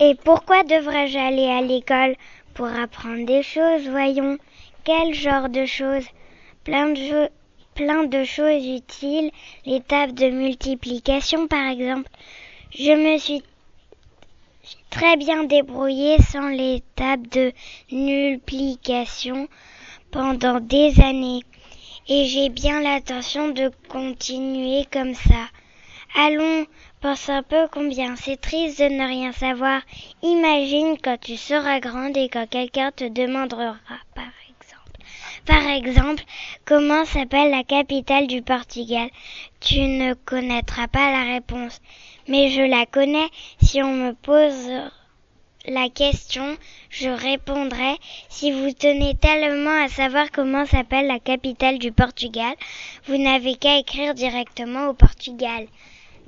Et pourquoi devrais-je aller à l'école? Pour apprendre des choses, voyons. Quel genre de choses? Plein de choses utiles, les tables de multiplication par exemple. Je me suis très bien débrouillée sans les tables de multiplication pendant des années. Et j'ai bien l'intention de continuer comme ça. Allons, pense un peu combien c'est triste de ne rien savoir. Imagine quand tu seras grande et quand quelqu'un te demandera, par exemple, comment s'appelle la capitale du Portugal. Tu ne connaîtras pas la réponse, mais je la connais. Si on me pose la question, je répondrai. Si vous tenez tellement à savoir comment s'appelle la capitale du Portugal, vous n'avez qu'à écrire directement au Portugal.